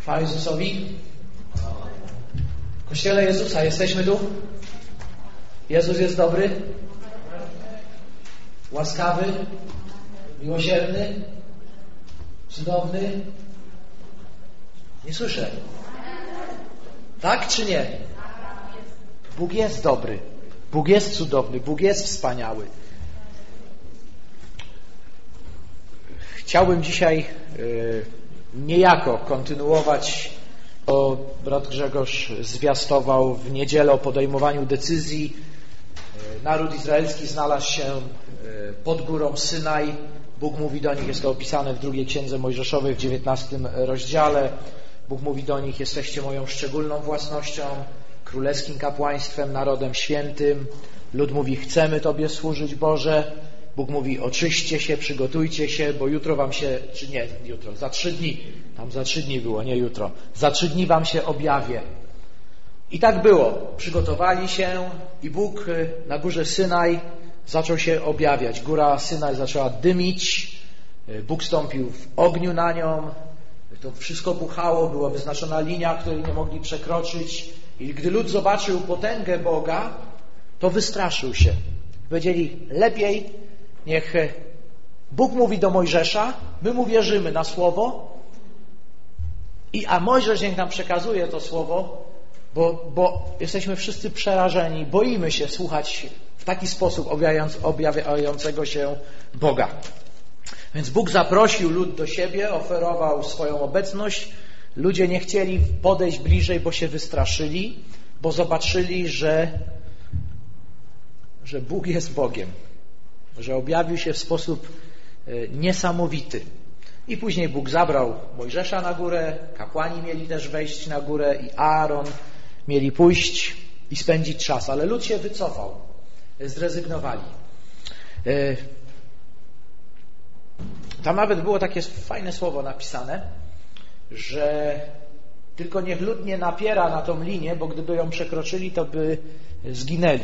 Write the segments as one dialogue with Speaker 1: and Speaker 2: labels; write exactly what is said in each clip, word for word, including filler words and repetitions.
Speaker 1: Chwała Jezusowi. W Kościele Jezusa jesteśmy tu. Jezus jest dobry, łaskawy, miłosierny, cudowny. Nie słyszę. Tak czy nie? Bóg jest dobry. Bóg jest cudowny. Bóg jest wspaniały. Chciałbym dzisiaj yy, niejako kontynuować, bo brat Grzegorz zwiastował w niedzielę o podejmowaniu decyzji. Yy, naród izraelski znalazł się yy, pod górą Synaj. Bóg mówi do nich, jest to opisane w drugiej księdze Mojżeszowej w dziewiętnastym rozdziale. Bóg mówi do nich: jesteście moją szczególną własnością, królewskim kapłaństwem, narodem świętym. Lud mówi: chcemy Tobie służyć, Boże. Bóg mówi: oczyście się, przygotujcie się, bo jutro wam się, czy nie, jutro, za trzy dni, tam za trzy dni było, nie jutro, za trzy dni wam się objawię. I tak było. Przygotowali się i Bóg na górze Synaj zaczął się objawiać. Góra Synaj zaczęła dymić, Bóg stąpił w ogniu na nią, to wszystko buchało, była wyznaczona linia, której nie mogli przekroczyć. I gdy lud zobaczył potęgę Boga, to wystraszył się. Powiedzieli: lepiej niech Bóg mówi do Mojżesza, my mu wierzymy na słowo, i a Mojżesz niech nam przekazuje to słowo, bo, bo jesteśmy wszyscy przerażeni, boimy się słuchać w taki sposób objawiającego się Boga. Więc Bóg zaprosił lud do siebie, oferował swoją obecność. Ludzie nie chcieli podejść bliżej, bo się wystraszyli, bo zobaczyli, że, że Bóg jest Bogiem, że objawił się w sposób niesamowity. I później Bóg zabrał Mojżesza na górę, kapłani mieli też wejść na górę i Aaron mieli pójść i spędzić czas, ale lud się wycofał, zrezygnowali. Tam nawet było takie fajne słowo napisane, że tylko niech lud nie napiera na tą linię, bo gdyby ją przekroczyli, to by zginęli.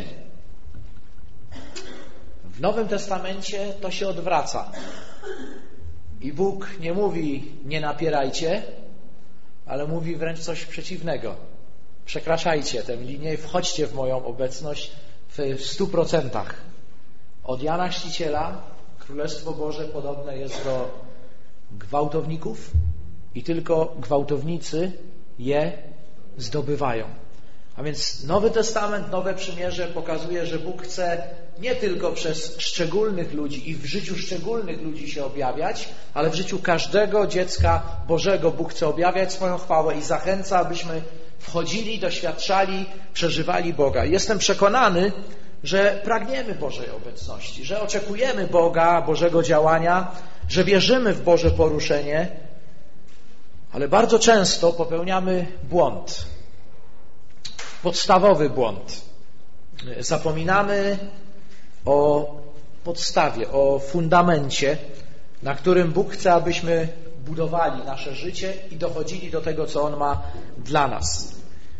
Speaker 1: W Nowym Testamencie to się odwraca. I Bóg nie mówi: nie napierajcie, ale mówi wręcz coś przeciwnego. Przekraczajcie tę linię i wchodźcie w moją obecność w stu procentach. Od Jana Chrzciciela Królestwo Boże podobne jest do gwałtowników i tylko gwałtownicy je zdobywają. A więc Nowy Testament, Nowe Przymierze pokazuje, że Bóg chce nie tylko przez szczególnych ludzi i w życiu szczególnych ludzi się objawiać, ale w życiu każdego dziecka Bożego Bóg chce objawiać swoją chwałę i zachęca, abyśmy wchodzili, doświadczali, przeżywali Boga. Jestem przekonany, że pragniemy Bożej obecności, że oczekujemy Boga, Bożego działania, że wierzymy w Boże poruszenie, ale bardzo często popełniamy błąd. Podstawowy błąd. Zapominamy o podstawie, o fundamencie, na którym Bóg chce, abyśmy budowali nasze życie i dochodzili do tego, co On ma dla nas.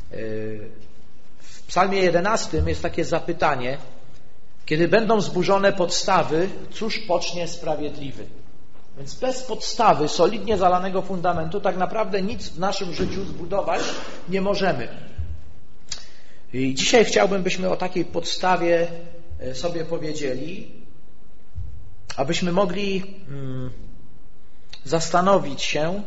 Speaker 1: W Psalmie jedenastym jest takie zapytanie: kiedy będą zburzone podstawy, cóż pocznie sprawiedliwy? Więc bez podstawy, solidnie zalanego fundamentu, tak naprawdę nic w naszym życiu zbudować nie możemy. I dzisiaj chciałbym, byśmy o takiej podstawie sobie powiedzieli, abyśmy mogli hmm, zastanowić się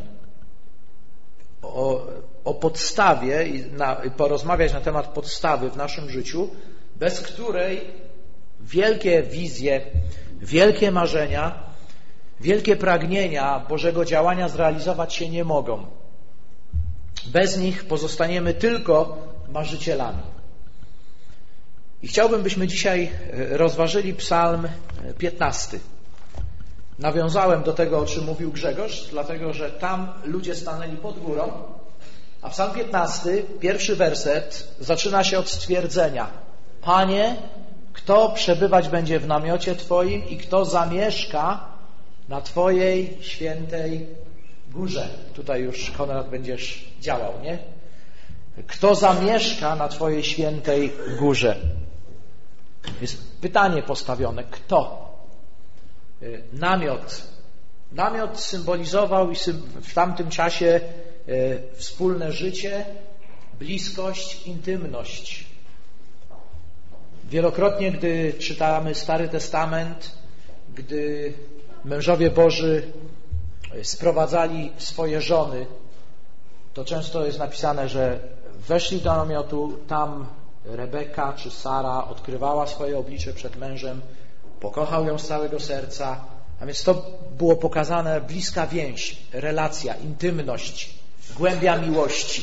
Speaker 1: o, o podstawie i, na, i porozmawiać na temat podstawy w naszym życiu, bez której wielkie wizje, wielkie marzenia, wielkie pragnienia Bożego działania zrealizować się nie mogą. Bez nich pozostaniemy tylko marzycielami. I chciałbym, byśmy dzisiaj rozważyli Psalm piętnasty. Nawiązałem do tego, o czym mówił Grzegorz, dlatego że tam ludzie stanęli pod górą, a Psalm piętnasty, pierwszy werset, zaczyna się od stwierdzenia: Panie, kto przebywać będzie w namiocie Twoim i kto zamieszka na Twojej świętej górze? Tutaj już, Konrad, będziesz działał, nie? Kto zamieszka na Twojej świętej górze? Jest pytanie postawione: kto? Namiot. Namiot symbolizował i w tamtym czasie wspólne życie, bliskość, intymność. Wielokrotnie, gdy czytamy Stary Testament, gdy mężowie Boży sprowadzali swoje żony, to często jest napisane, że weszli do namiotu, tam Rebeka czy Sara odkrywała swoje oblicze przed mężem, pokochał ją z całego serca, a więc to było pokazane bliska więź, relacja, intymność, głębia miłości.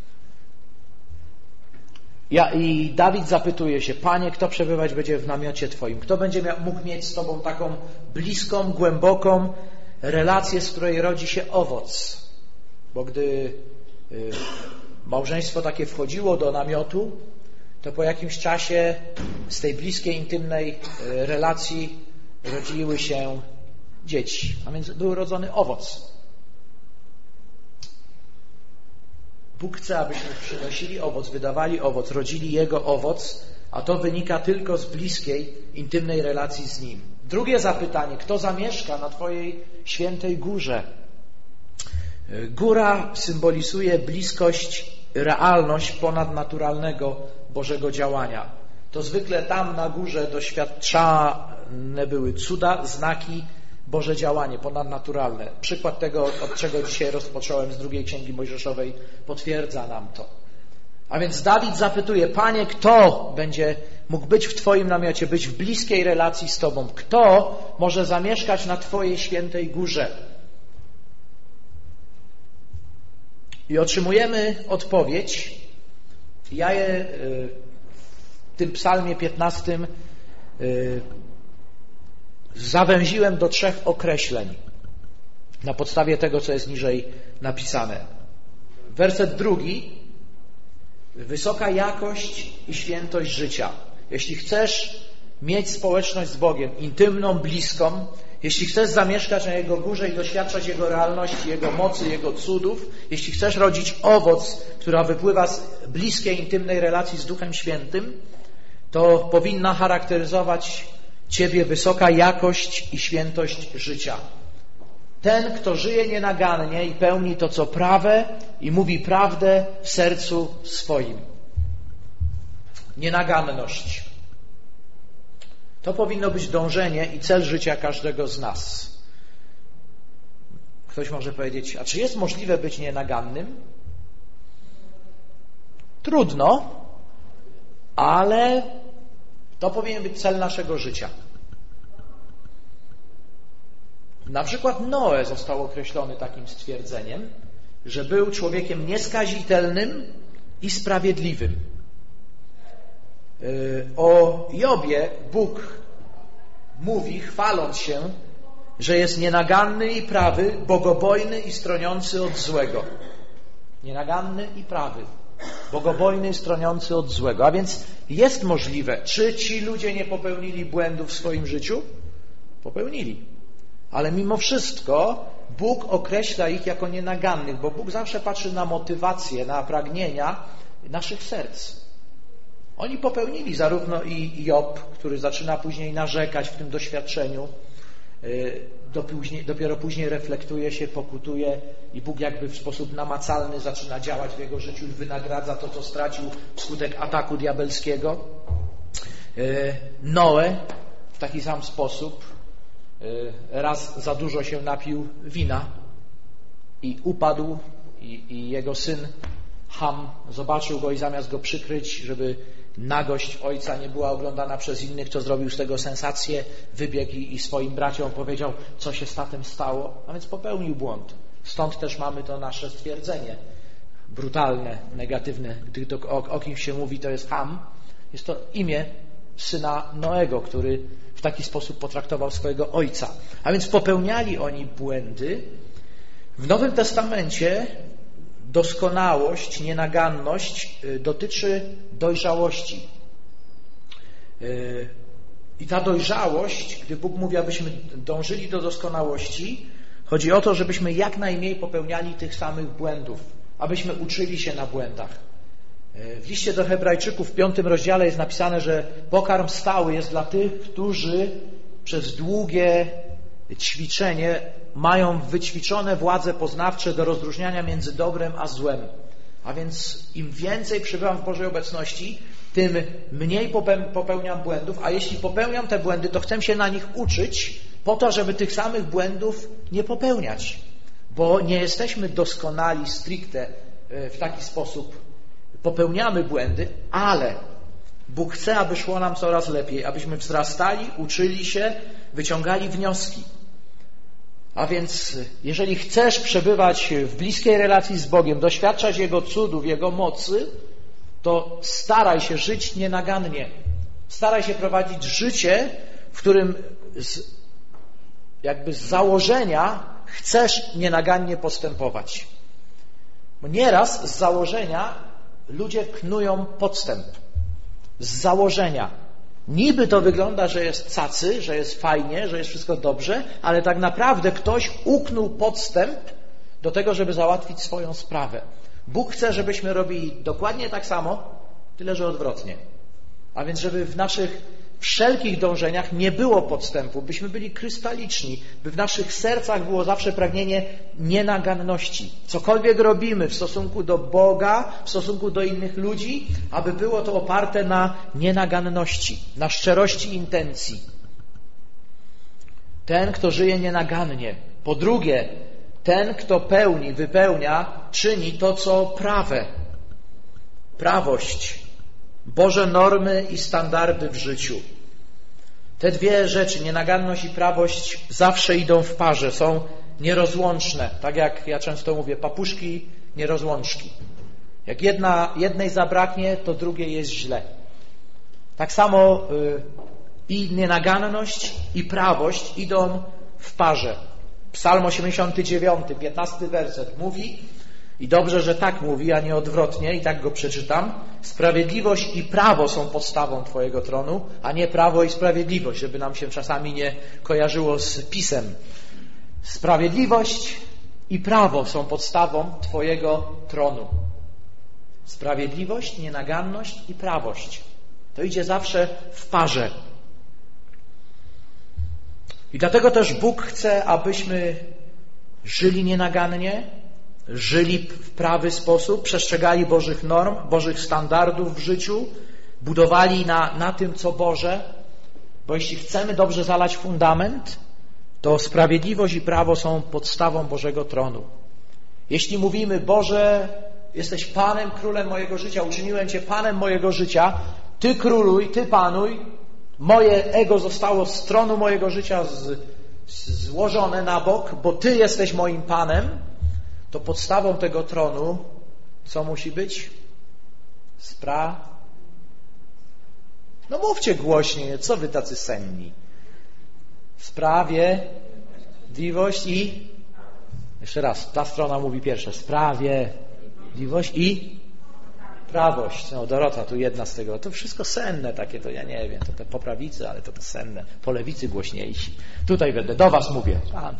Speaker 1: Ja, I Dawid zapytuje się: Panie, kto przebywać będzie w namiocie Twoim? Kto będzie miał, mógł mieć z Tobą taką bliską, głęboką relację, z której rodzi się owoc? Bo gdy y, małżeństwo takie wchodziło do namiotu, to po jakimś czasie z tej bliskiej, intymnej y, relacji rodziły się dzieci, a więc był rodzony owoc. Bóg chce, abyśmy przynosili owoc, wydawali owoc, rodzili Jego owoc, a to wynika tylko z bliskiej, intymnej relacji z Nim. Drugie zapytanie: kto zamieszka na Twojej świętej górze? Góra symbolizuje bliskość, realność ponadnaturalnego Bożego działania. To zwykle tam na górze doświadczane były cuda, znaki, Boże działanie ponadnaturalne. Przykład tego, od czego dzisiaj rozpocząłem z drugiej Księgi Mojżeszowej, potwierdza nam to. A więc Dawid zapytuje: Panie, kto będzie mógł być w Twoim namiocie, być w bliskiej relacji z Tobą? Kto może zamieszkać na Twojej świętej górze? I otrzymujemy odpowiedź. Ja je w tym psalmie piętnastym zawęziłem do trzech określeń na podstawie tego, co jest niżej napisane. Werset drugi: wysoka jakość i świętość życia. Jeśli chcesz mieć społeczność z Bogiem, intymną, bliską, jeśli chcesz zamieszkać na Jego górze i doświadczać Jego realności, Jego mocy, Jego cudów, jeśli chcesz rodzić owoc, która wypływa z bliskiej, intymnej relacji z Duchem Świętym, to powinna charakteryzować Ciebie wysoka jakość i świętość życia. Ten, kto żyje nienagannie i pełni to, co prawe, i mówi prawdę w sercu swoim. Nienaganność. To powinno być dążenie i cel życia każdego z nas. Ktoś może powiedzieć: a czy jest możliwe być nienagannym? Trudno, ale to powinien być cel naszego życia. Na przykład Noe został określony takim stwierdzeniem, że był człowiekiem nieskazitelnym i sprawiedliwym. O Jobie Bóg mówi, chwaląc się, że jest nienaganny i prawy, bogobojny i stroniący od złego. Nienaganny i prawy, bogobojny i stroniący od złego. A więc jest możliwe. Czy ci ludzie nie popełnili błędów w swoim życiu? Popełnili. Ale mimo wszystko Bóg określa ich jako nienagannych, bo Bóg zawsze patrzy na motywacje, na pragnienia naszych serc. Oni popełnili, zarówno i Job, który zaczyna później narzekać w tym doświadczeniu, dopiero później reflektuje się, pokutuje i Bóg jakby w sposób namacalny zaczyna działać w jego życiu i wynagradza to, co stracił wskutek ataku diabelskiego. Noe w taki sam sposób raz za dużo się napił wina i upadł i, i jego syn Ham zobaczył go i zamiast go przykryć, żeby nagość ojca nie była oglądana przez innych, to zrobił z tego sensację, wybiegł i swoim braciom powiedział, co się z tatem stało, a więc popełnił błąd. Stąd też mamy to nasze stwierdzenie brutalne, negatywne. Gdy to o, o kimś się mówi, to jest Ham, jest to imię syna Noego, który w taki sposób potraktował swojego ojca. A więc popełniali oni błędy. W Nowym Testamencie doskonałość, nienaganność dotyczy dojrzałości. I ta dojrzałość, gdy Bóg mówi, abyśmy dążyli do doskonałości, chodzi o to, żebyśmy jak najmniej popełniali tych samych błędów, abyśmy uczyli się na błędach. W liście do Hebrajczyków w piątym rozdziale jest napisane, że pokarm stały jest dla tych, którzy przez długie ćwiczenie mają wyćwiczone władze poznawcze do rozróżniania między dobrem a złem. A więc im więcej przebywam w Bożej obecności, tym mniej popełniam błędów, a jeśli popełniam te błędy, to chcę się na nich uczyć po to, żeby tych samych błędów nie popełniać. Bo nie jesteśmy doskonali stricte w taki sposób. Popełniamy błędy, ale Bóg chce, aby szło nam coraz lepiej, abyśmy wzrastali, uczyli się, wyciągali wnioski. A więc jeżeli chcesz przebywać w bliskiej relacji z Bogiem, doświadczać Jego cudów, Jego mocy, to staraj się żyć nienagannie. Staraj się prowadzić życie, w którym z, jakby z założenia chcesz nienagannie postępować. Bo nieraz z założenia ludzie knują podstęp. Z założenia. Niby to wygląda, że jest cacy, że jest fajnie, że jest wszystko dobrze, ale tak naprawdę ktoś uknął podstęp do tego, żeby załatwić swoją sprawę. Bóg chce, żebyśmy robili dokładnie tak samo, tyle że odwrotnie. A więc, żeby w naszych wszelkich dążeniach nie było podstępu, byśmy byli krystaliczni, by w naszych sercach było zawsze pragnienie nienaganności. Cokolwiek robimy w stosunku do Boga, w stosunku do innych ludzi, aby było to oparte na nienaganności, na szczerości intencji. Ten, kto żyje nienagannie. Po drugie, ten, kto pełni, wypełnia, czyni to, co prawe. Prawość. Boże normy i standardy w życiu. Te dwie rzeczy, nienaganność i prawość, zawsze idą w parze, są nierozłączne. Tak jak ja często mówię, papuszki, nierozłączki. Jak jedna, jednej zabraknie, to drugiej jest źle. Tak samo y, i nienaganność, i prawość idą w parze. Psalm osiemdziesiąty dziewiąty, piętnasty werset mówi, i dobrze, że tak mówi, a nie odwrotnie, i tak go przeczytam. Sprawiedliwość i prawo są podstawą Twojego tronu, a nie prawo i sprawiedliwość, żeby nam się czasami nie kojarzyło z pisem. Sprawiedliwość i prawo są podstawą Twojego tronu. Sprawiedliwość, nienaganność i prawość. To idzie zawsze w parze. I dlatego też Bóg chce, abyśmy żyli nienagannie, żyli w prawy sposób, przestrzegali Bożych norm, Bożych standardów w życiu, budowali na, na tym, co Boże, bo jeśli chcemy dobrze zalać fundament, to sprawiedliwość i prawo są podstawą Bożego tronu. Jeśli mówimy, Boże, jesteś Panem, Królem mojego życia, uczyniłem Cię Panem mojego życia, Ty króluj, Ty panuj, moje ego zostało z tronu mojego życia z, z, złożone na bok, bo Ty jesteś moim Panem, to podstawą tego tronu co musi być? Spra... No mówcie głośniej, co wy tacy senni? Sprawiedliwość i... Jeszcze raz, ta strona mówi pierwsze. Sprawiedliwość i prawość. No Dorota, tu jedna z tego. To wszystko senne takie, to ja nie wiem. To te po prawicy, ale to to senne. Po lewicy głośniejsi. Tutaj będę, do was mówię.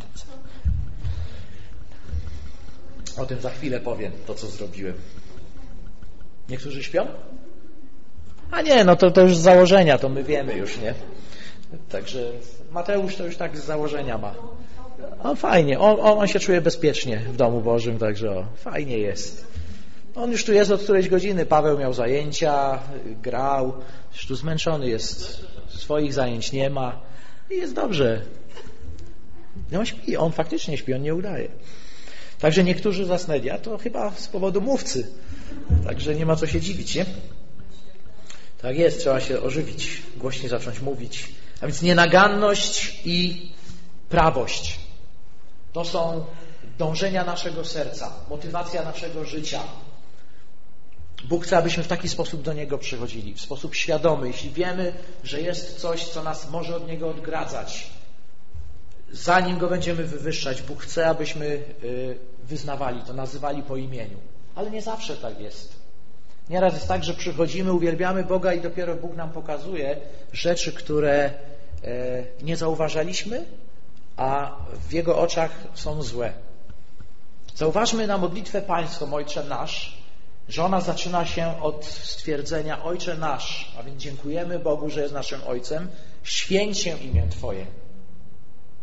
Speaker 1: O tym za chwilę powiem, to co zrobiłem. Niektórzy śpią? A nie, no to, to już z założenia, to my wiemy już, nie? Także Mateusz to już tak z założenia ma. O, fajnie, on, on, on się czuje bezpiecznie w domu Bożym, także o, fajnie jest. On już tu jest od którejś godziny, Paweł miał zajęcia, grał, już tu zmęczony jest, swoich zajęć nie ma i jest dobrze. No on śpi, on faktycznie śpi, on nie udaje. Także niektórzy zasnęli, a to chyba z powodu mówcy. Także nie ma co się dziwić, nie? Tak jest, trzeba się ożywić, głośniej zacząć mówić. A więc nienaganność i prawość. To są dążenia naszego serca, motywacja naszego życia. Bóg chce, abyśmy w taki sposób do Niego przychodzili, w sposób świadomy. Jeśli wiemy, że jest coś, co nas może od Niego odgradzać, zanim Go będziemy wywyższać, Bóg chce, abyśmy wyznawali to, nazywali po imieniu. Ale nie zawsze tak jest. Nieraz jest tak, że przychodzimy, uwielbiamy Boga i dopiero Bóg nam pokazuje rzeczy, które nie zauważaliśmy, a w Jego oczach są złe. Zauważmy na modlitwę Pańską, Ojcze nasz, że ona zaczyna się od stwierdzenia Ojcze nasz, a więc dziękujemy Bogu, że jest naszym Ojcem, święć się imię Twoje.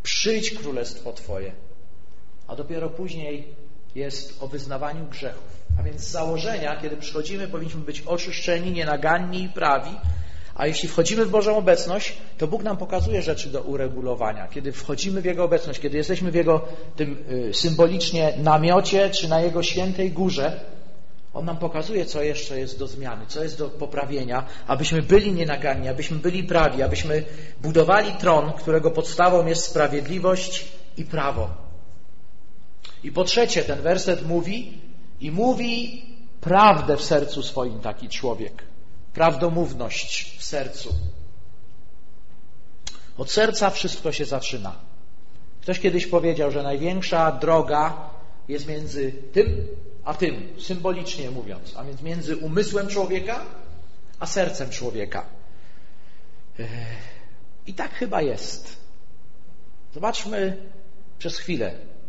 Speaker 1: przyjdź królestwo Twoje. A dopiero później jest o wyznawaniu grzechów. A więc z założenia, kiedy przychodzimy, powinniśmy być oczyszczeni, nienaganni i prawi, a jeśli wchodzimy w Bożą obecność, to Bóg nam pokazuje rzeczy do uregulowania. Kiedy wchodzimy w Jego obecność, kiedy jesteśmy w Jego tym y, symbolicznie namiocie, czy na Jego świętej górze, On nam pokazuje, co jeszcze jest do zmiany, co jest do poprawienia, abyśmy byli nienaganni, abyśmy byli prawi, abyśmy budowali tron, którego podstawą jest sprawiedliwość i prawo. I po trzecie, ten werset mówi i mówi prawdę w sercu swoim taki człowiek. Prawdomówność w sercu. Od serca wszystko się zaczyna. Ktoś kiedyś powiedział, że największa droga jest między tym a tym, symbolicznie mówiąc, a więc między umysłem człowieka a sercem człowieka. I tak chyba jest. Zobaczmy przez chwilę,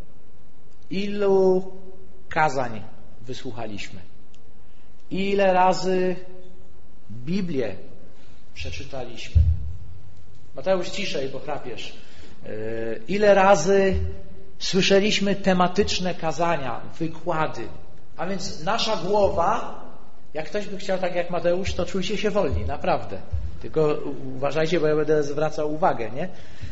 Speaker 1: ilu kazań wysłuchaliśmy. Ile razy Biblię przeczytaliśmy. Mateusz, ciszej, bo chrapiesz. Ile razy słyszeliśmy tematyczne kazania, wykłady. A więc nasza głowa, jak ktoś by chciał tak jak Mateusz, to czujcie się wolni, naprawdę. Tylko uważajcie, bo ja będę zwracał uwagę, nie?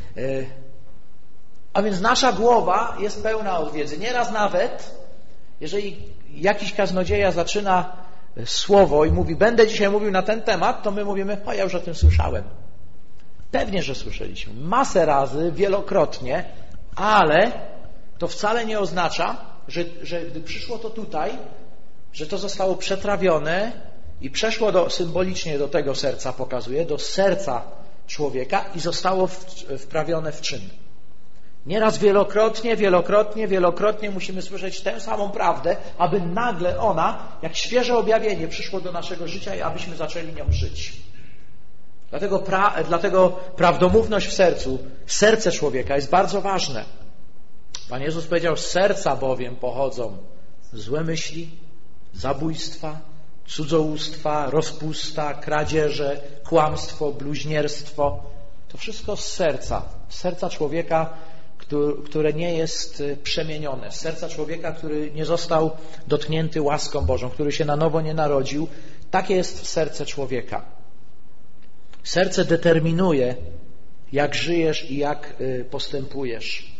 Speaker 1: A więc nasza głowa jest pełna od wiedzy. Nieraz nawet, jeżeli jakiś kaznodzieja zaczyna słowo i mówi, będę dzisiaj mówił na ten temat, to my mówimy, o ja już o tym słyszałem. Pewnie, że słyszeliśmy. Masę razy, wielokrotnie, ale to wcale nie oznacza, że, że gdy przyszło to tutaj, że to zostało przetrawione i przeszło do, symbolicznie do tego serca, pokazuje, do serca człowieka i zostało wprawione w czyn. Nieraz wielokrotnie, wielokrotnie, wielokrotnie musimy słyszeć tę samą prawdę, aby nagle ona, jak świeże objawienie, przyszło do naszego życia i abyśmy zaczęli nią żyć. Dlatego, pra, dlatego prawdomówność w sercu, serce człowieka jest bardzo ważne. Pan Jezus powiedział, z serca bowiem pochodzą złe myśli, zabójstwa, cudzołóstwa, rozpusta, kradzieże, kłamstwo, bluźnierstwo. To wszystko z serca, z serca człowieka, które nie jest przemienione, z serca człowieka, który nie został dotknięty łaską Bożą, który się na nowo nie narodził. Takie jest serce człowieka. Serce determinuje, jak żyjesz i jak postępujesz.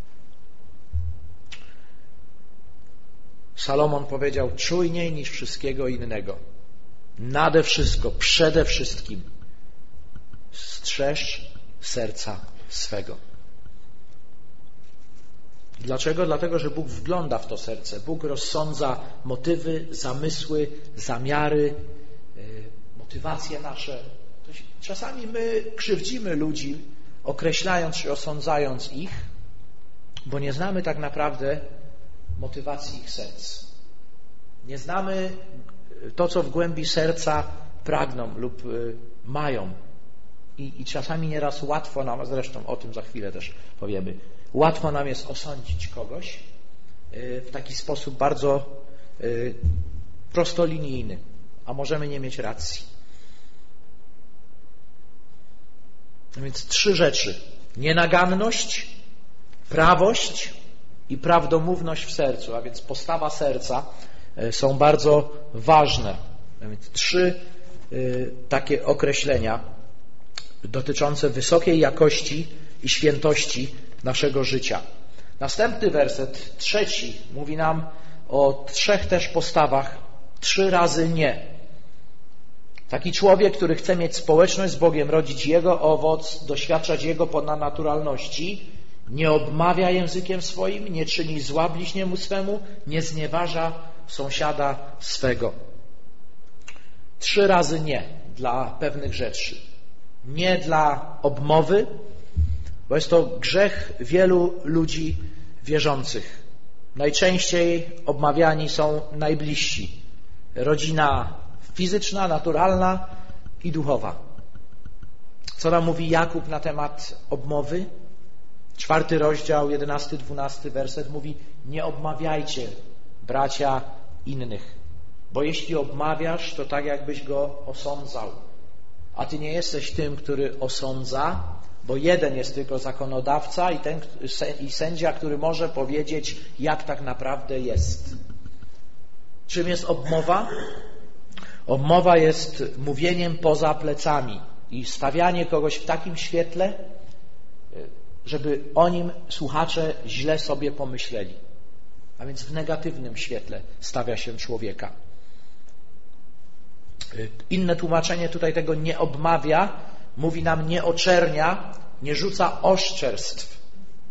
Speaker 1: Salomon powiedział, czujniej niż wszystkiego innego. Nade wszystko, przede wszystkim strzeż serca swego. Dlaczego? Dlatego, że Bóg wgląda w to serce. Bóg rozsądza motywy, zamysły, zamiary, motywacje nasze. Czasami my krzywdzimy ludzi, określając czy osądzając ich, bo nie znamy tak naprawdę motywacji ich serc. Nie znamy to, co w głębi serca pragną lub mają. I, i czasami nieraz łatwo nam, zresztą o tym za chwilę też powiemy, łatwo nam jest osądzić kogoś w taki sposób bardzo prostolinijny, a możemy nie mieć racji. A więc trzy rzeczy. Nienaganność, prawość i prawdomówność w sercu, a więc postawa serca są bardzo ważne. A więc trzy y, takie określenia dotyczące wysokiej jakości i świętości naszego życia. Następny werset, trzeci, mówi nam o trzech też postawach, trzy razy nie. Taki człowiek, który chce mieć społeczność z Bogiem, rodzić Jego owoc, doświadczać Jego ponadnaturalności, nie obmawia językiem swoim, nie czyni zła bliźniemu swemu, nie znieważa sąsiada swego. Trzy razy nie dla pewnych rzeczy. Nie dla obmowy, bo jest to grzech wielu ludzi wierzących. Najczęściej obmawiani są najbliżsi. Rodzina fizyczna, naturalna i duchowa. Co nam mówi Jakub na temat obmowy? Czwarty rozdział, jedenasty, dwunasty werset mówi: nie obmawiajcie, bracia, innych, bo jeśli obmawiasz, to tak jakbyś go osądzał. A ty nie jesteś tym, który osądza, bo jeden jest tylko zakonodawca i, ten, i sędzia, który może powiedzieć, jak tak naprawdę jest. Czym jest obmowa? Obmowa jest mówieniem poza plecami i stawianie kogoś w takim świetle, żeby o nim słuchacze źle sobie pomyśleli. A więc w negatywnym świetle stawia się człowieka. Inne tłumaczenie tutaj tego nie obmawia, mówi nam nie oczernia, nie rzuca oszczerstw.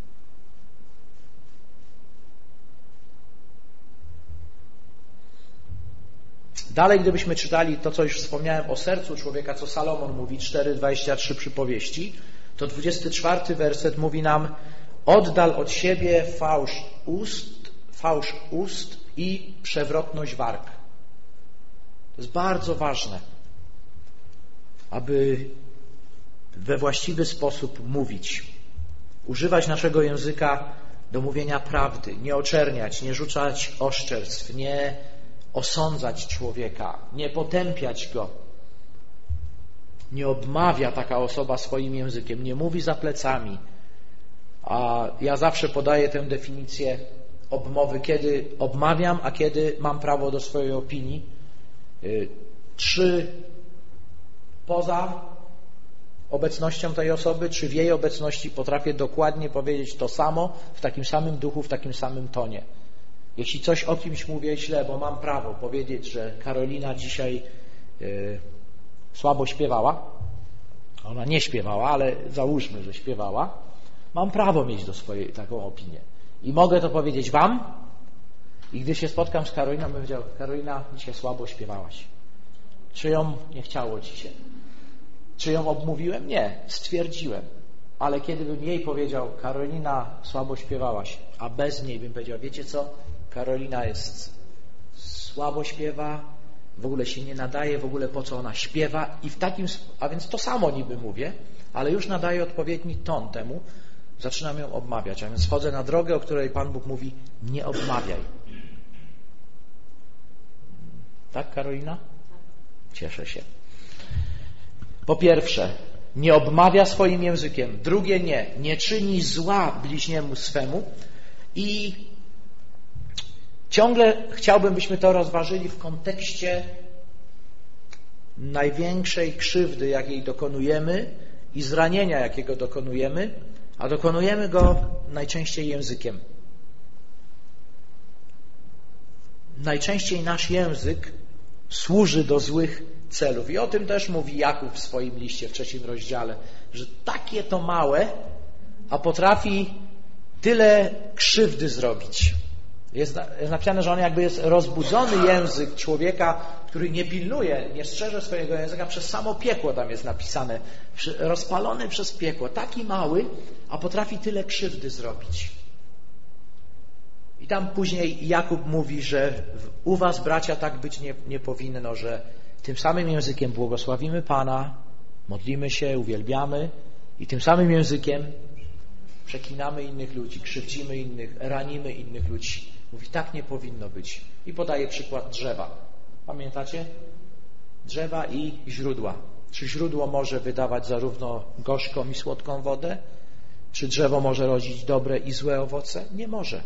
Speaker 1: Dalej, gdybyśmy czytali to, co już wspomniałem o sercu człowieka, co Salomon mówi, cztery dwadzieścia trzy przypowieści, to dwudziesty czwarty werset mówi nam: oddal od siebie fałsz ust, fałsz ust i przewrotność warg. To jest bardzo ważne, aby we właściwy sposób mówić, używać naszego języka do mówienia prawdy, nie oczerniać, nie rzucać oszczerstw, nie osądzać człowieka, nie potępiać go. Nie obmawia taka osoba swoim językiem, nie mówi za plecami. A ja zawsze podaję tę definicję obmowy, kiedy obmawiam, a kiedy mam prawo do swojej opinii. Czy poza obecnością tej osoby, czy w jej obecności potrafię dokładnie powiedzieć to samo, w takim samym duchu, w takim samym tonie. Jeśli coś o kimś mówię źle, bo mam prawo powiedzieć, że Karolina dzisiaj yy, słabo śpiewała, ona nie śpiewała, ale załóżmy, że śpiewała, mam prawo mieć do swojej taką opinię. I mogę to powiedzieć wam i gdy się spotkam z Karoliną, bym powiedział: Karolina, dzisiaj słabo śpiewałaś. Czy ją nie chciało ci się? Czy ją obmówiłem? Nie, stwierdziłem. Ale kiedy bym jej powiedział: Karolina, słabo śpiewałaś, a bez niej bym powiedział: wiecie co? Karolina jest słabo śpiewa, w ogóle się nie nadaje, w ogóle po co ona śpiewa i w takim, a więc to samo niby mówię, ale już nadaję odpowiedni ton temu, zaczynam ją obmawiać, a więc wchodzę na drogę, o której Pan Bóg mówi: nie obmawiaj. Tak, Karolina? Cieszę się. Po pierwsze, nie obmawia swoim językiem. Drugie, nie. Nie czyni zła bliźniemu swemu. I ciągle chciałbym, byśmy to rozważyli w kontekście największej krzywdy, jakiej dokonujemy i zranienia, jakiego dokonujemy, a dokonujemy go najczęściej językiem. Najczęściej nasz język służy do złych celów. I o tym też mówi Jakub w swoim liście w trzecim rozdziale, że takie to małe, a potrafi tyle krzywdy zrobić. Jest, jest napisane, że on jakby jest rozbudzony język człowieka, który nie pilnuje, nie strzeże swojego języka, przez samo piekło tam jest napisane. Rozpalony przez piekło. Taki mały, a potrafi tyle krzywdy zrobić. I tam później Jakub mówi, że u was, bracia, tak być nie, nie powinno, że tym samym językiem błogosławimy Pana, modlimy się, uwielbiamy i tym samym językiem przeklinamy innych ludzi, krzywdzimy innych, ranimy innych ludzi. Mówi, tak nie powinno być. I podaje przykład drzewa. Pamiętacie? Drzewa i źródła. Czy źródło może wydawać zarówno gorzką i słodką wodę? Czy drzewo może rodzić dobre i złe owoce? Nie może.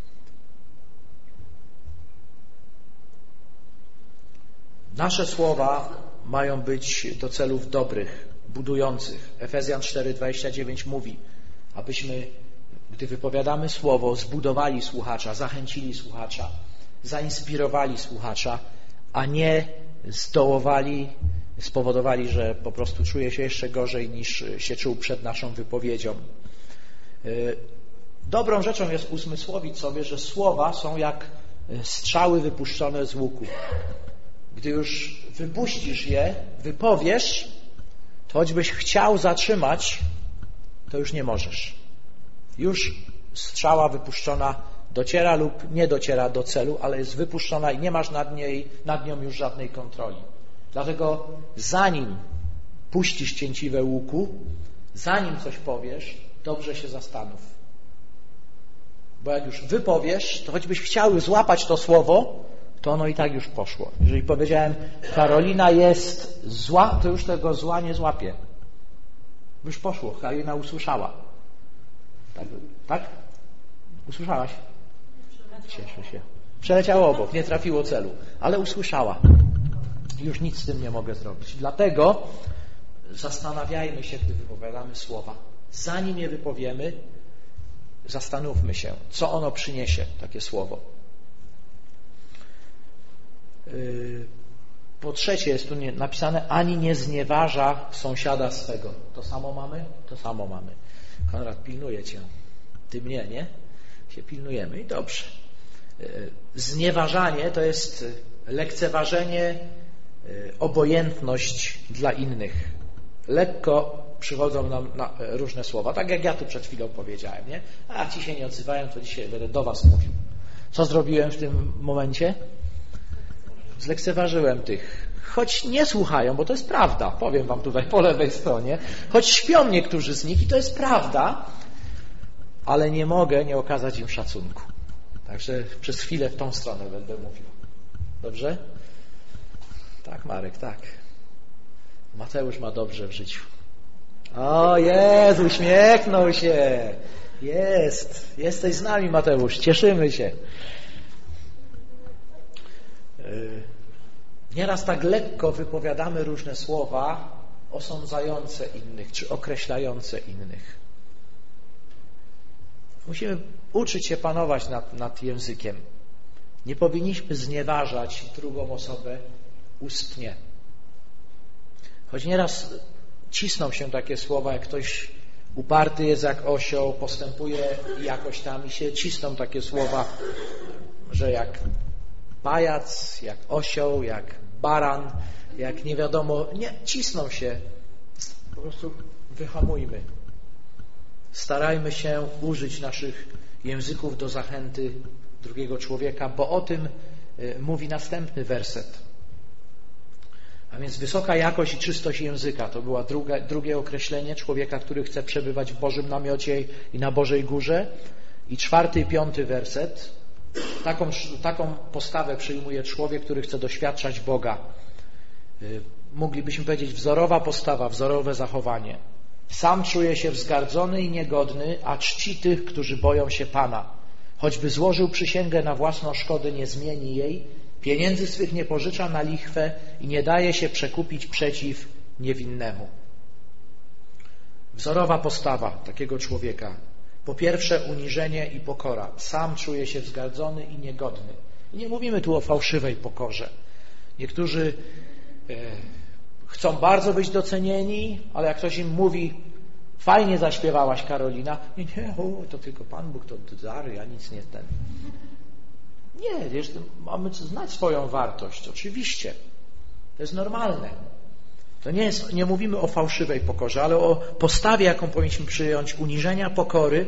Speaker 1: Nasze słowa mają być do celów dobrych, budujących. Efezjan cztery dwadzieścia dziewięć mówi, abyśmy, gdy wypowiadamy słowo, zbudowali słuchacza, zachęcili słuchacza, zainspirowali słuchacza, a nie zdołowali, spowodowali, że po prostu czuje się jeszcze gorzej niż się czuł przed naszą wypowiedzią. Dobrą rzeczą jest uzmysłowić sobie, że słowa są jak strzały wypuszczone z łuku. Gdy już wypuścisz je, wypowiesz, to choćbyś chciał zatrzymać, to już nie możesz. Już strzała wypuszczona dociera lub nie dociera do celu, ale jest wypuszczona i nie masz nad, niej, nad nią już żadnej kontroli. Dlatego zanim puścisz cięciwe łuku, zanim coś powiesz, dobrze się zastanów. Bo jak już wypowiesz, to choćbyś chciał złapać to słowo, to ono i tak już poszło. Jeżeli powiedziałem, Karolina jest zła, to już tego zła nie złapię. Już poszło, Halina usłyszała. Tak? tak? Usłyszałaś? Cieszę się. Przeleciało obok, nie trafiło celu, ale usłyszała. Już nic z tym nie mogę zrobić. Dlatego zastanawiajmy się, gdy wypowiadamy słowa. Zanim je wypowiemy, zastanówmy się, co ono przyniesie, takie słowo. Po trzecie jest tu napisane, ani nie znieważa sąsiada swego. To samo mamy? To samo mamy. Konrad, pilnuje cię. Ty mnie, nie? Się pilnujemy i dobrze. Znieważanie to jest lekceważenie, obojętność dla innych. Lekko przychodzą nam na różne słowa, tak jak ja tu przed chwilą powiedziałem, nie? A ci się nie odzywają, to dzisiaj będę do was mówił. Co zrobiłem w tym momencie? Zlekceważyłem tych. Choć nie słuchają, bo to jest prawda, powiem wam tutaj po lewej stronie, choć śpią niektórzy z nich i to jest prawda, ale nie mogę nie okazać im szacunku. Także przez chwilę w tą stronę będę mówił. Dobrze? Tak, Marek, tak. Mateusz ma dobrze w życiu. O, jest, uśmiechnął się. Jest. Jesteś z nami, Mateusz. Cieszymy się. Nieraz tak lekko wypowiadamy różne słowa osądzające innych, czy określające innych. Musimy uczyć się panować nad, nad językiem. Nie powinniśmy znieważać drugą osobę ustnie. Choć nieraz cisną się takie słowa, jak ktoś uparty jest jak osioł, postępuje jakoś tam i się cisną takie słowa, że jak pajac, jak osioł, jak baran, jak nie wiadomo, nie, cisną się. Po prostu wyhamujmy. Starajmy się użyć naszych języków do zachęty drugiego człowieka, bo o tym mówi następny werset. A więc wysoka jakość i czystość języka to było drugie, drugie określenie człowieka, który chce przebywać w Bożym namiocie i na Bożej górze. I czwarty i piąty werset. Taką, taką postawę przyjmuje człowiek, który chce doświadczać Boga. Moglibyśmy powiedzieć wzorowa postawa, wzorowe zachowanie. Sam czuje się wzgardzony i niegodny, a czci tych, którzy boją się Pana. Choćby złożył przysięgę na własną szkodę, nie zmieni jej, pieniędzy swych nie pożycza na lichwę i nie daje się przekupić przeciw niewinnemu. Wzorowa postawa takiego człowieka. Po pierwsze uniżenie i pokora. Sam czuje się wzgardzony i niegodny. I nie mówimy tu o fałszywej pokorze. Niektórzy e, chcą bardzo być docenieni, ale jak ktoś im mówi, fajnie zaśpiewałaś, Karolina, nie, nie, o, to tylko Pan Bóg, to dary, ja nic nie ten. Nie, wiesz, mamy znać swoją wartość, oczywiście. To jest normalne. To nie jest, nie mówimy o fałszywej pokorze, ale o postawie, jaką powinniśmy przyjąć, uniżenia, pokory.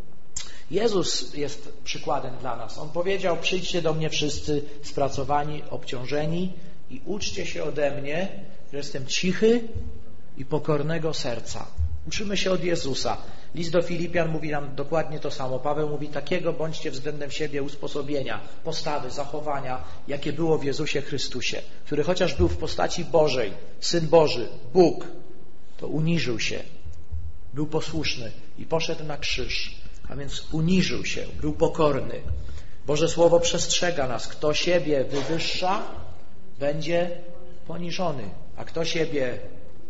Speaker 1: Jezus jest przykładem dla nas. On powiedział, przyjdźcie do mnie wszyscy spracowani, obciążeni i uczcie się ode mnie, że jestem cichy i pokornego serca. Uczymy się od Jezusa. List do Filipian mówi nam dokładnie to samo. Paweł mówi, takiego bądźcie względem siebie usposobienia, postawy, zachowania, jakie było w Jezusie Chrystusie, który chociaż był w postaci Bożej, Syn Boży, Bóg, to uniżył się, był posłuszny i poszedł na krzyż, a więc uniżył się, był pokorny. Boże Słowo przestrzega nas, kto siebie wywyższa, będzie poniżony, a kto siebie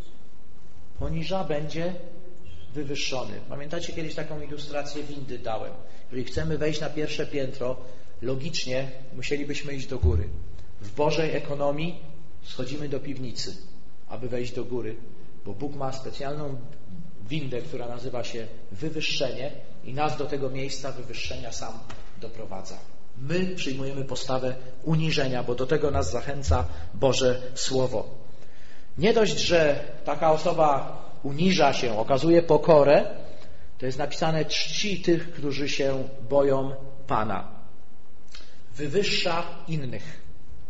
Speaker 1: poniża, będzie wywyższony. Pamiętacie, kiedyś taką ilustrację windy dałem. Jeżeli chcemy wejść na pierwsze piętro, logicznie musielibyśmy iść do góry. W Bożej ekonomii schodzimy do piwnicy, aby wejść do góry, bo Bóg ma specjalną windę, która nazywa się wywyższenie i nas do tego miejsca wywyższenia sam doprowadza. My przyjmujemy postawę uniżenia, bo do tego nas zachęca Boże Słowo. Nie dość, że taka osoba uniża się, okazuje pokorę, to jest napisane czci tych, którzy się boją Pana. Wywyższa innych.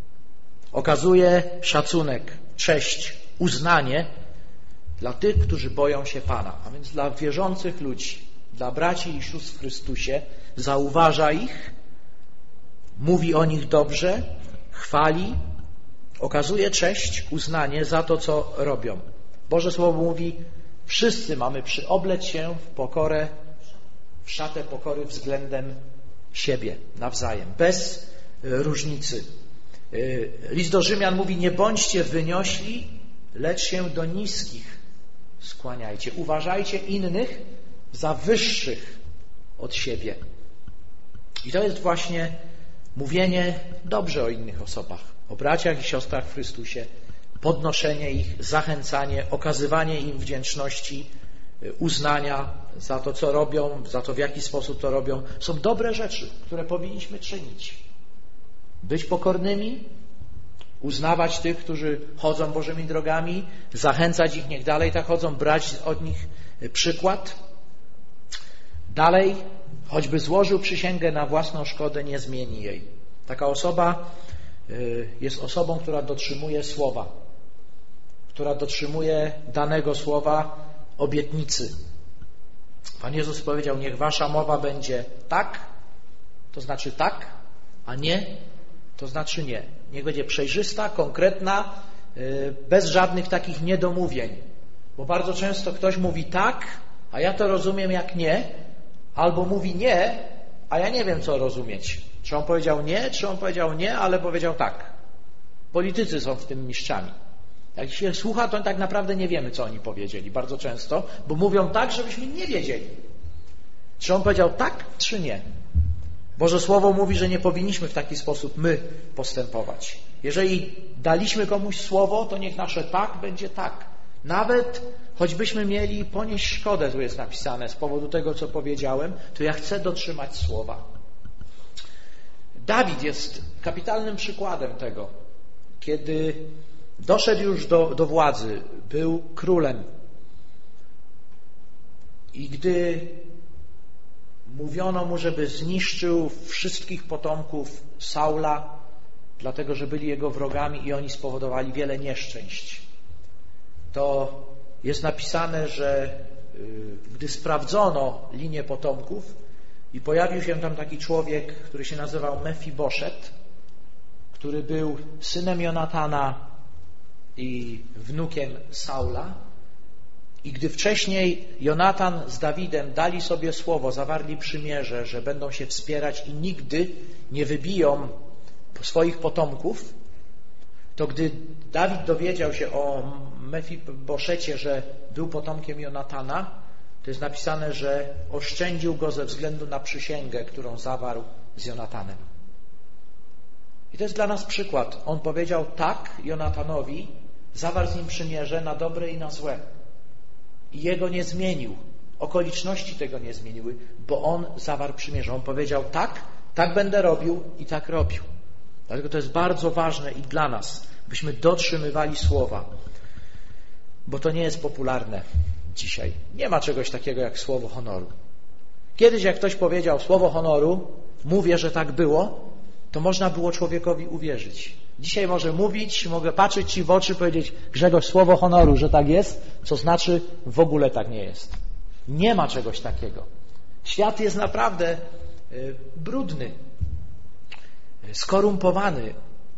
Speaker 1: Okazuje szacunek, cześć, uznanie dla tych, którzy boją się Pana. A więc dla wierzących ludzi, dla braci i sióstr w Chrystusie, zauważa ich, mówi o nich dobrze, chwali, okazuje cześć, uznanie za to, co robią. Boże Słowo mówi, Wszyscy mamy przyobleć się w pokorę, w szatę pokory względem siebie nawzajem, bez różnicy. List do Rzymian mówi: nie bądźcie wyniośli, lecz się do niskich skłaniajcie. Uważajcie innych za wyższych od siebie. I to jest właśnie mówienie dobrze o innych osobach, o braciach i siostrach w Chrystusie, podnoszenie ich, zachęcanie, okazywanie im wdzięczności, uznania za to, co robią, za to, w jaki sposób to robią. Są dobre rzeczy, które powinniśmy czynić. Być pokornymi, uznawać tych, którzy chodzą Bożymi drogami, zachęcać ich, niech dalej tak chodzą, brać od nich przykład. Dalej, choćby złożył przysięgę na własną szkodę, nie zmieni jej. Taka osoba jest osobą, która dotrzymuje słowa, która dotrzymuje danego słowa, obietnicy. Pan Jezus powiedział: niech wasza mowa będzie tak, to znaczy tak, a nie, to znaczy nie. Niech będzie przejrzysta, konkretna, bez żadnych takich niedomówień. Bo bardzo często ktoś mówi tak, a ja to rozumiem jak nie, albo mówi nie, a ja nie wiem, co rozumieć. Czy on powiedział nie, czy on powiedział nie, ale powiedział tak. Politycy są w tym mistrzami. Jak się słucha, to tak naprawdę nie wiemy, co oni powiedzieli bardzo często, bo mówią tak, żebyśmy nie wiedzieli. Czy on powiedział tak, czy nie. Boże Słowo mówi, że nie powinniśmy w taki sposób my postępować. Jeżeli daliśmy komuś słowo, to niech nasze tak będzie tak. Nawet choćbyśmy mieli ponieść szkodę, tu jest napisane, z powodu tego, co powiedziałem, to ja chcę dotrzymać słowa. Dawid jest kapitalnym przykładem tego, kiedy doszedł już do, do władzy, był królem i gdy mówiono mu, żeby zniszczył wszystkich potomków Saula, dlatego że byli jego wrogami i oni spowodowali wiele nieszczęść, to jest napisane, że gdy sprawdzono linię potomków i pojawił się tam taki człowiek, który się nazywał Mefiboszet, który był synem Jonatana i wnukiem Saula, i gdy wcześniej Jonatan z Dawidem dali sobie słowo, zawarli przymierze, że będą się wspierać i nigdy nie wybiją swoich potomków, to gdy Dawid dowiedział się o Mefiboszecie, że był potomkiem Jonatana, to jest napisane, że oszczędził go ze względu na przysięgę, którą zawarł z Jonatanem. I to jest dla nas przykład. On powiedział tak Jonatanowi, zawarł z nim przymierze na dobre i na złe. I jego nie zmienił. Okoliczności tego nie zmieniły, bo on zawarł przymierze. On powiedział tak, tak będę robił i tak robił. Dlatego to jest bardzo ważne i dla nas, byśmy dotrzymywali słowa. Bo to nie jest popularne dzisiaj. Nie ma czegoś takiego jak słowo honoru. Kiedyś jak ktoś powiedział słowo honoru, mówię, że tak było, to można było człowiekowi uwierzyć. Dzisiaj może mówić, mogę patrzeć Ci w oczy, powiedzieć: Grzegorz, słowo honoru, że tak jest, co znaczy w ogóle tak nie jest. Nie ma czegoś takiego. Świat jest naprawdę y, brudny, y, skorumpowany.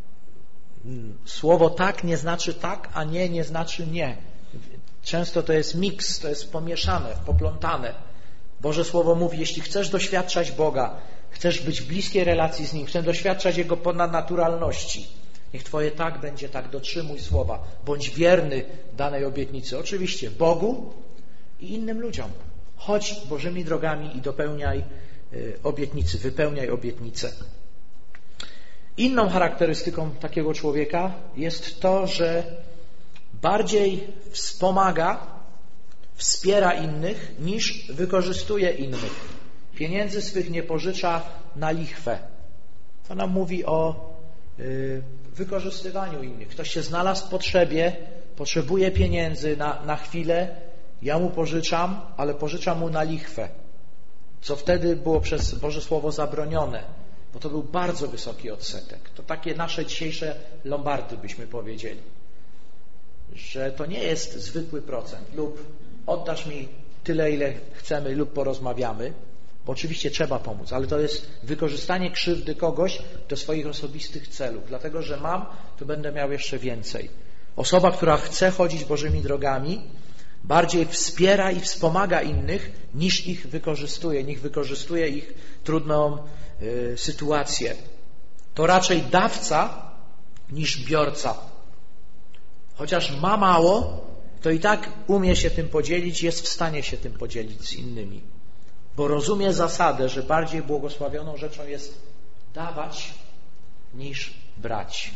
Speaker 1: Słowo tak nie znaczy tak, a nie nie znaczy nie. Często to jest miks, to jest pomieszane, poplątane. Boże Słowo mówi: jeśli chcesz doświadczać Boga, chcesz być w bliskiej relacji z Nim, chcesz doświadczać Jego ponadnaturalności, niech Twoje tak będzie tak, dotrzymuj słowa, bądź wierny danej obietnicy. Oczywiście Bogu i innym ludziom. Chodź Bożymi drogami i dopełniaj obietnicy, wypełniaj obietnice. Inną charakterystyką takiego człowieka jest to, że bardziej wspomaga, wspiera innych, niż wykorzystuje innych. Pieniędzy swych nie pożycza na lichwę. To nam mówi o y, wykorzystywaniu innych. Ktoś się znalazł w potrzebie, potrzebuje pieniędzy na, na chwilę, ja mu pożyczam, ale pożyczam mu na lichwę. Co wtedy było przez Boże Słowo zabronione, bo to był bardzo wysoki odsetek. To takie nasze dzisiejsze lombardy, byśmy powiedzieli. Że to nie jest zwykły procent lub oddasz mi tyle, ile chcemy lub porozmawiamy, bo oczywiście trzeba pomóc, ale to jest wykorzystanie krzywdy kogoś do swoich osobistych celów. Dlatego, że mam, to będę miał jeszcze więcej. Osoba, która chce chodzić Bożymi drogami, Bardziej wspiera i wspomaga innych, niż ich wykorzystuje, niż wykorzystuje ich trudną y, sytuację. To raczej dawca niż biorca. Chociaż ma mało, to i tak umie się tym podzielić, jest w stanie się tym podzielić z innymi. Bo rozumie zasadę, że bardziej błogosławioną rzeczą jest dawać niż brać.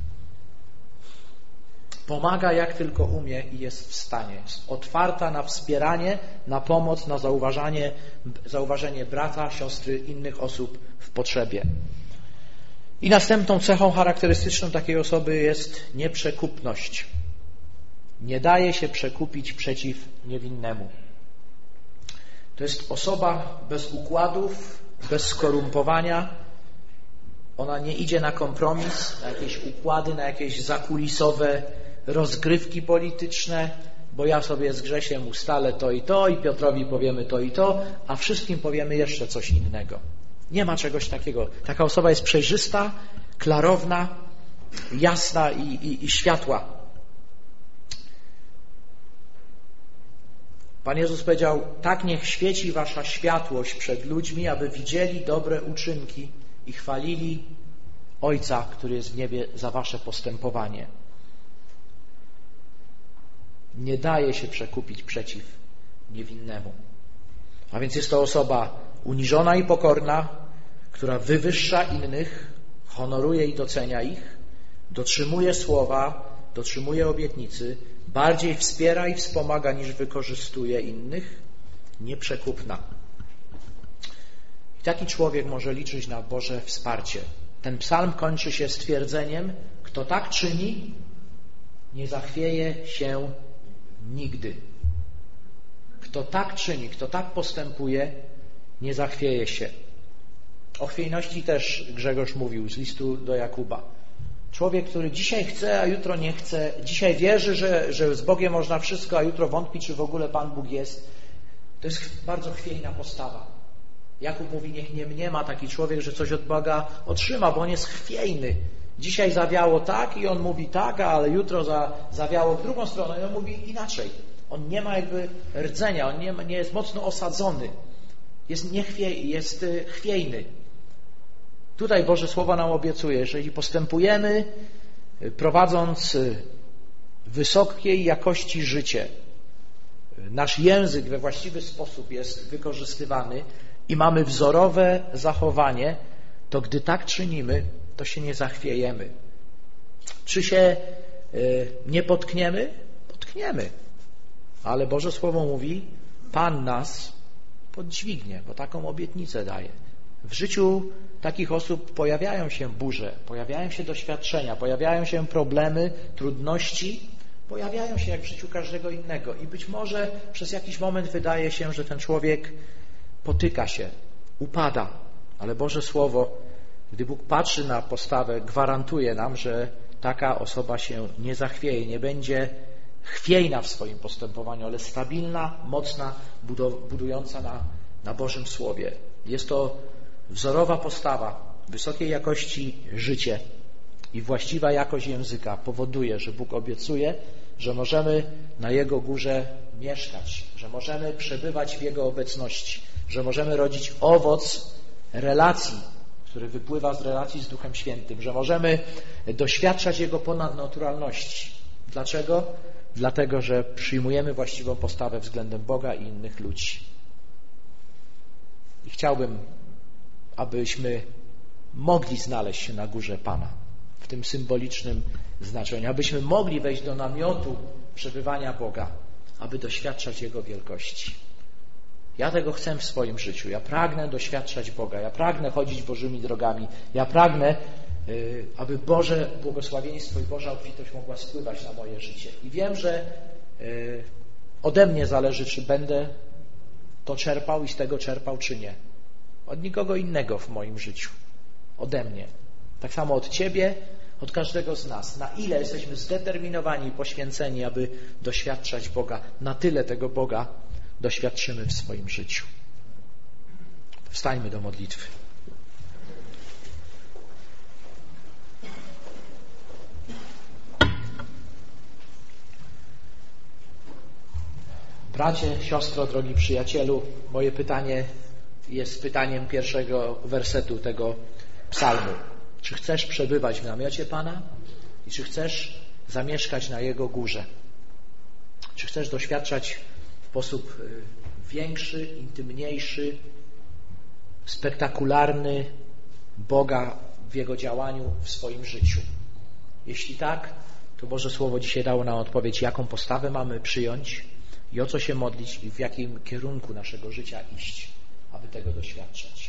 Speaker 1: Pomaga jak tylko umie i jest w stanie. Jest otwarta na wspieranie, na pomoc, na zauważanie, zauważenie brata, siostry, innych osób w potrzebie. I następną cechą charakterystyczną takiej osoby jest nieprzekupność. Nie daje się przekupić przeciw niewinnemu. To jest osoba bez układów, bez skorumpowania. Ona nie idzie na kompromis, na jakieś układy, na jakieś zakulisowe rozgrywki polityczne, bo ja sobie z Grzesiem ustalę to i to i Piotrowi powiemy to i to, a wszystkim powiemy jeszcze coś innego. Nie ma czegoś takiego. Taka osoba jest przejrzysta, klarowna, jasna i, i, i światła. Pan Jezus powiedział, tak niech świeci wasza światłość przed ludźmi, aby widzieli dobre uczynki i chwalili Ojca, który jest w niebie, za wasze postępowanie. Nie daje się przekupić przeciw niewinnemu. A więc jest to osoba uniżona i pokorna, która wywyższa innych, honoruje i docenia ich, dotrzymuje słowa, dotrzymuje obietnicy, bardziej wspiera i wspomaga niż wykorzystuje innych, nieprzekupna. I taki człowiek może liczyć na Boże wsparcie. Ten psalm kończy się stwierdzeniem, kto tak czyni, nie zachwieje się nigdy. Kto tak czyni, kto tak postępuje, nie zachwieje się. O chwiejności też Grzegorz mówił z listu do Jakuba. Człowiek, który dzisiaj chce, a jutro nie chce, dzisiaj wierzy, że, że z Bogiem można wszystko, a jutro wątpi, czy w ogóle Pan Bóg jest, to jest bardzo chwiejna postawa. Jakub mówi, niech nie mniema taki człowiek, że coś od Boga otrzyma, bo on jest chwiejny. Dzisiaj zawiało tak i on mówi tak, ale jutro za, zawiało w drugą stronę i on mówi inaczej. On nie ma jakby rdzenia, on nie, ma, nie jest mocno osadzony. Jest, niechwiej, jest chwiejny. Tutaj Boże Słowo nam obiecuje, jeżeli postępujemy, prowadząc wysokiej jakości życie, nasz język we właściwy sposób jest wykorzystywany i mamy wzorowe zachowanie, to gdy tak czynimy, to się nie zachwiejemy. Czy się nie potkniemy? Potkniemy. Ale Boże Słowo mówi, Pan nas podźwignie, bo taką obietnicę daje. W życiu takich osób pojawiają się burze, pojawiają się doświadczenia, pojawiają się problemy, trudności, pojawiają się jak w życiu każdego innego. I być może przez jakiś moment wydaje się, że ten człowiek potyka się, upada. Ale Boże Słowo, gdy Bóg patrzy na postawę, gwarantuje nam, że taka osoba się nie zachwieje, nie będzie chwiejna w swoim postępowaniu, ale stabilna, mocna, budująca na, na Bożym Słowie. Jest to wzorowa postawa, wysokiej jakości życie i właściwa jakość języka powoduje, że Bóg obiecuje, że możemy na Jego górze mieszkać, że możemy przebywać w Jego obecności, że możemy rodzić owoc relacji, który wypływa z relacji z Duchem Świętym, że możemy doświadczać Jego ponadnaturalności. Dlaczego? Dlatego, że przyjmujemy właściwą postawę względem Boga i innych ludzi. I chciałbym, abyśmy mogli znaleźć się na górze Pana w tym symbolicznym znaczeniu, abyśmy mogli wejść do namiotu przebywania Boga, aby doświadczać Jego wielkości. Ja tego chcę w swoim życiu. Ja pragnę doświadczać Boga. Ja pragnę chodzić Bożymi drogami. Ja pragnę, aby Boże błogosławieństwo i Boża obfitość mogła spływać na moje życie. I wiem, że ode mnie zależy, czy będę to czerpał i z tego czerpał, czy nie. Od nikogo innego w moim życiu. Ode mnie. Tak samo od Ciebie, od każdego z nas. Na ile jesteśmy zdeterminowani i poświęceni, aby doświadczać Boga, na tyle tego Boga doświadczymy w swoim życiu. Wstańmy do modlitwy. Bracie, siostro, drogi przyjacielu, moje pytanie jest pytaniem pierwszego wersetu tego psalmu. Czy chcesz przebywać w namiocie Pana i czy chcesz zamieszkać na Jego górze? Czy chcesz doświadczać w sposób większy, intymniejszy, spektakularny Boga w Jego działaniu w swoim życiu? Jeśli tak, to Boże Słowo dzisiaj dało nam odpowiedź, jaką postawę mamy przyjąć i o co się modlić i w jakim kierunku naszego życia iść, aby tego doświadczać.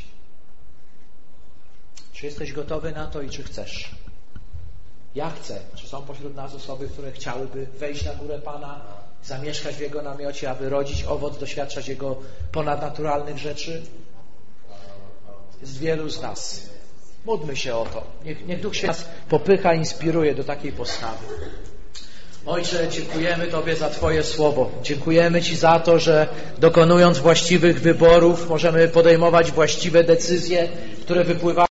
Speaker 1: Czy jesteś gotowy na to i czy chcesz? Ja chcę. Czy są pośród nas osoby, które chciałyby wejść na górę Pana, zamieszkać w Jego namiocie, aby rodzić owoc, doświadczać Jego ponadnaturalnych rzeczy? Jest wielu z nas. Módlmy się o to. Niech, niech Duch się nas popycha, inspiruje do takiej postawy. Ojcze, dziękujemy Tobie za Twoje słowo. Dziękujemy Ci za to, że dokonując właściwych wyborów możemy podejmować właściwe decyzje, które wypływają